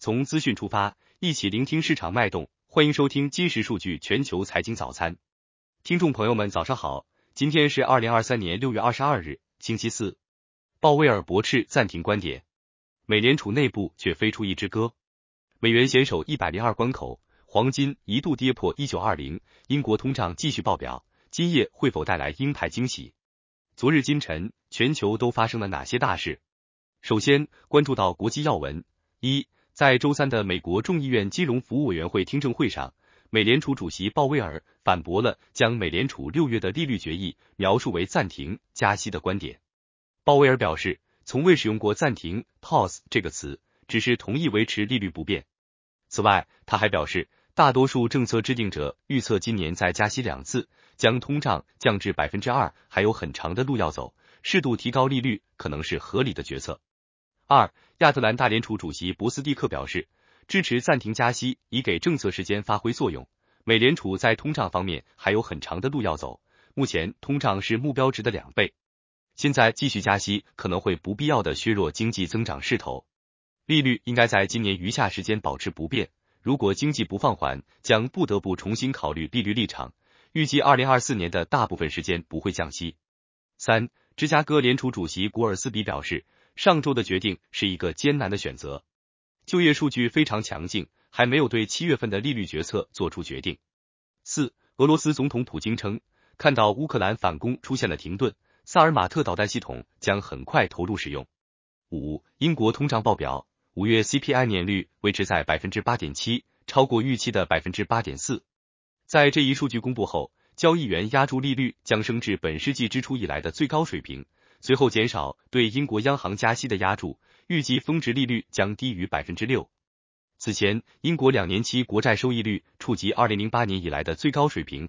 从资讯出发，一起聆听市场脉动。欢迎收听今时数据全球财经早餐。听众朋友们早上好，今天是2023年6月22日，星期四。鲍威尔驳斥暂停观点，美联储内部却飞出一支歌。美元险守102关口，黄金一度跌破1920，英国通胀继续爆表，今夜会否带来鹰派惊喜？昨日今晨，全球都发生了哪些大事？首先关注到国际要闻。在周三的美国众议院金融服务委员会听证会上，美联储主席鲍威尔反驳了将美联储6月的利率决议描述为暂停加息的观点。鲍威尔表示，从未使用过暂停 pause 这个词，只是同意维持利率不变。此外，他还表示，大多数政策制定者预测今年再加息2次，将通胀降至 2%， 还有很长的路要走，适度提高利率可能是合理的决策。亚特兰大联储主席博斯蒂克表示，支持暂停加息，以给政策时间发挥作用。美联储在通胀方面还有很长的路要走，目前通胀是目标值的2倍。现在继续加息可能会不必要的削弱经济增长势头。利率应该在今年余下时间保持不变，如果经济不放缓，将不得不重新考虑利率立场。预计2024年的大部分时间不会降息。芝加哥联储主席古尔斯比表示，上周的决定是一个艰难的选择。就业数据非常强劲，还没有对7月份的利率决策做出决定。俄罗斯总统普京称，看到乌克兰反攻出现了停顿，萨尔马特导弹系统将很快投入使用。英国通胀报表，5月 CPI 年率维持在 8.7%， 超过预期的 8.4%。在这一数据公布后，交易员押注利率将升至本世纪之初以来的最高水平，随后减少对英国央行加息的押注，预计峰值利率将低于 6%。此前，英国2年期国债收益率触及2008年以来的最高水平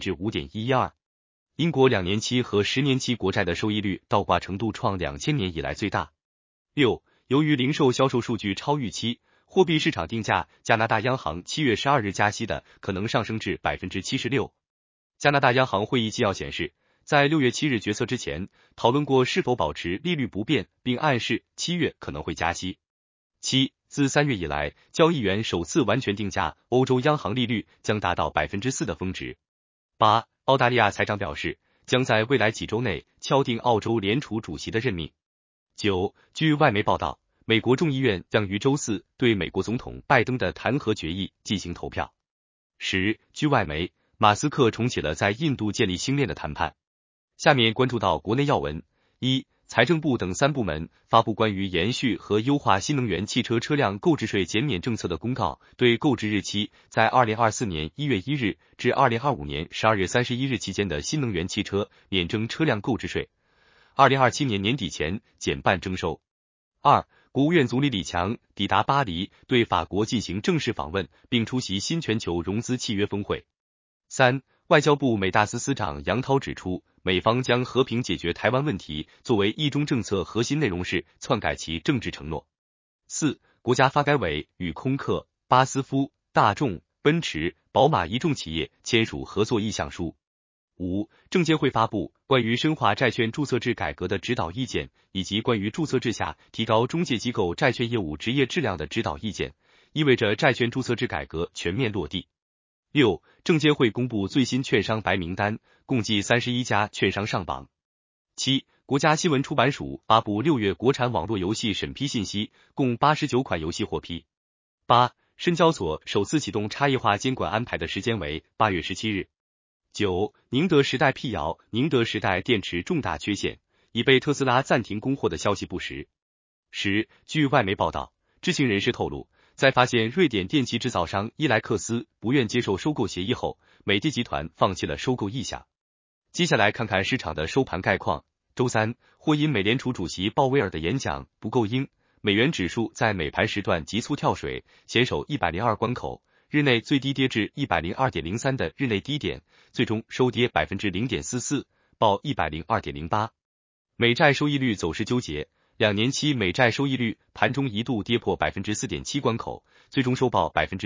5.112%。英国2年期和10年期国债的收益率倒挂程度创2000年以来最大。由于零售销售数据超预期，货币市场定价加拿大央行7月12日加息的可能上升至 76%。加拿大央行会议纪要显示，在6月7日决策之前，讨论过是否保持利率不变，并暗示7月可能会加息。自3月以来，交易员首次完全定价欧洲央行利率将达到 4% 的峰值。澳大利亚财长表示，将在未来几周内敲定澳洲联储主席的任命。据外媒报道，美国众议院将于周四对美国总统拜登的弹劾决议进行投票。据外媒，马斯克重启了在印度建立星链的谈判。下面关注到国内要闻。财政部等3部门发布关于延续和优化新能源汽车车辆购置税减免政策的公告，对购置日期在2024年1月1日至2025年12月31日期间的新能源汽车免征车辆购置税，2027年年底前减半征收。国务院总理李强抵达巴黎，对法国进行正式访问，并出席新全球融资契约峰会。外交部美大司司长杨涛指出，美方将和平解决台湾问题作为一中政策核心内容时，篡改其政治承诺。国家发改委与空客、巴斯夫、大众、奔驰、宝马一众企业签署合作意向书。证监会发布关于深化债券注册制改革的指导意见，以及关于注册制下提高中介机构债券业务职业质量的指导意见，意味着债券注册制改革全面落地。证监会公布最新券商白名单，共计31家券商上榜。国家新闻出版署发布6月国产网络游戏审批信息，共89款游戏获批。深交所首次启动差异化监管安排的时间为8月17日。宁德时代辟谣，宁德时代电池重大缺陷，已被特斯拉暂停供货的消息不实。据外媒报道，知情人士透露，在发现瑞典电气制造商伊莱克斯不愿接受收购协议后，美的集团放弃了收购意向。接下来看看市场的收盘概况。周三，或因美联储主席鲍威尔的演讲不够鹰，美元指数在美盘时段急速跳水，险守102关口，日内最低跌至 102.03 的日内低点，最终收跌 0.44%， 报 102.08。美债收益率走势纠结，2年期美债收益率盘中一度跌破 4.7% 关口，最终收报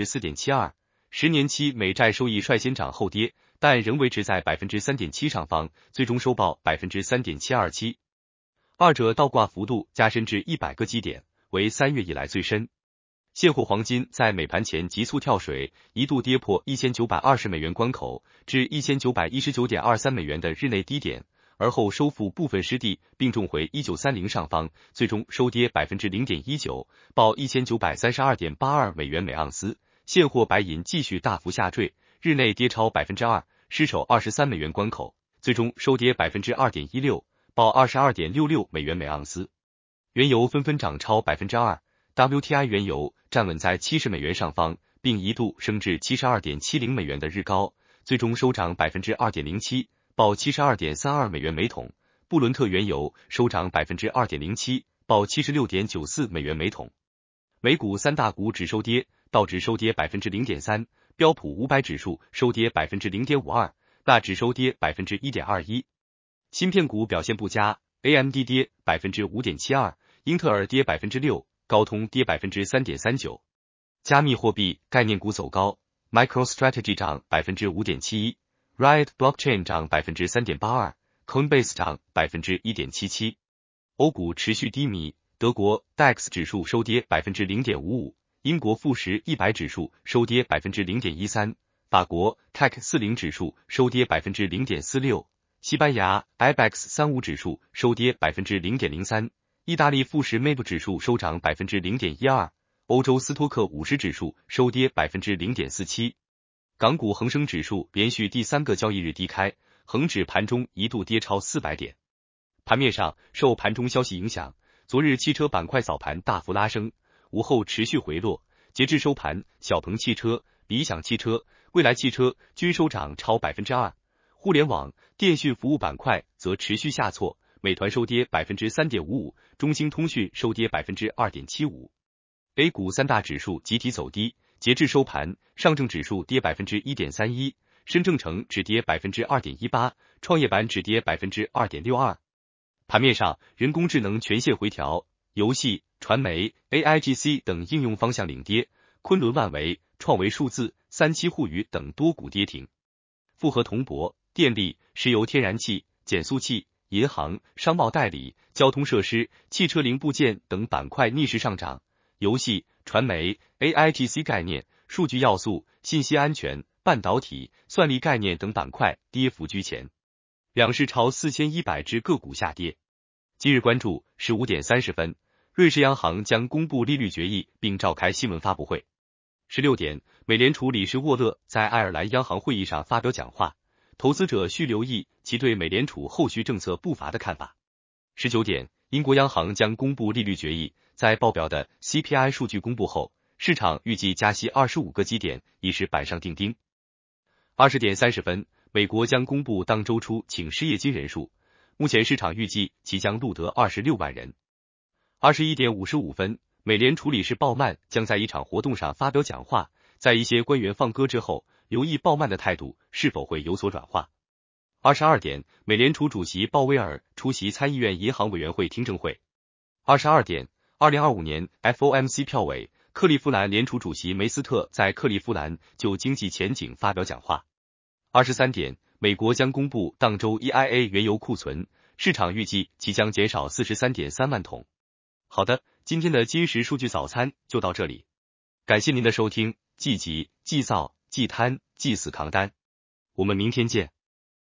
4.72%。10年期美债收益率先涨后跌，但仍维持在 3.7% 上方，最终收报 3.727%。二者倒挂幅度加深至100个基点，为3月以来最深。 现货黄金在美盘前急速跳水，一度跌破1920美元关口，至1919.23美元的日内低点，而后收复部分失地，并重回1930上方，最终收跌 0.19%， 报 1932.82 美元每盎司。现货白银继续大幅下坠，日内跌超 2%， 失守23美元关口，最终收跌 2.16%， 报 22.66 美元每盎司。原油纷纷涨超 2%，WTI 原油站稳在70美元上方，并一度升至 72.70 美元的日高，最终收涨 2.07%， 报 72.32 美元每桶。布伦特原油收涨 2.07%， 报 76.94 美元每桶。美股三大股指收跌，道指收跌 0.3%， 标普500指数收跌 0.52%， 纳指收跌 1.21%。芯片股表现不佳， AMD 跌 5.72%， 英特尔跌 6%， 高通跌 3.39%。加密货币概念股走高， MicroStrategy 涨 5.71%， Riot Blockchain 涨 3.82%， Coinbase 涨 1.77%。欧股持续低迷，德国 DAX 指数收跌 0.55%， 英国富时100指数收跌 0.13%， 法国 CAC 40指数收跌 0.46%， 西班牙 IBEX 35指数收跌 0.03%， 意大利富时 MIB 指数收涨 0.12%， 欧洲斯托克50指数收跌 0.47%。港股恒生指数连续第3个交易日低开，恒指盘中一度跌超400点。盘面上，受盘中消息影响，昨日汽车板块早盘大幅拉升，午后持续回落，截至收盘，小鹏汽车、理想汽车、蔚来汽车均收涨超 2%， 互联网、电讯服务板块则持续下挫，美团收跌 3.55%， 中兴通讯收跌 2.75%。A 股三大指数集体走低，截至收盘，上证指数跌 1.31%， 深证成指跌 2.18%， 创业板指跌 2.62%。盘面上，人工智能全线回调，游戏、传媒、AIGC 等应用方向领跌，昆仑万维、创维数字、37互娱等多股跌停。复合铜箔、电力、石油天然气、减速器、银行、商贸代理、交通设施、汽车零部件等板块逆势上涨，游戏、传媒、AIGC 概念、数据要素、信息安全、半导体、算力概念等板块跌幅居前。两市超4100只个股下跌。今日关注15点30分，瑞士央行将公布利率决议并召开新闻发布会。16点，美联储理事沃勒在爱尔兰央行会议上发表讲话，投资者需留意其对美联储后续政策步伐的看法。19点，英国央行将公布利率决议，在报表的 CPI 数据公布后，市场预计加息25个基点，已是板上钉钉。20点30分，美国将公布当周初请失业金人数，目前市场预计其将录得26万人。21点55分，美联储理事鲍曼将在一场活动上发表讲话，在一些官员放歌之后，留意鲍曼的态度是否会有所转化。22点，美联储主席鲍威尔出席参议院银行委员会听证会。22点，2025年 FOMC 票委，克利夫兰联储主席梅斯特在克利夫兰就经济前景发表讲话。23点，美国将公布当周 EIA 原油库存，市场预计即将减少 43.3 万桶。好的，今天的金石数据早餐就到这里，感谢您的收听，既急既躁既贪既死扛单，我们明天见。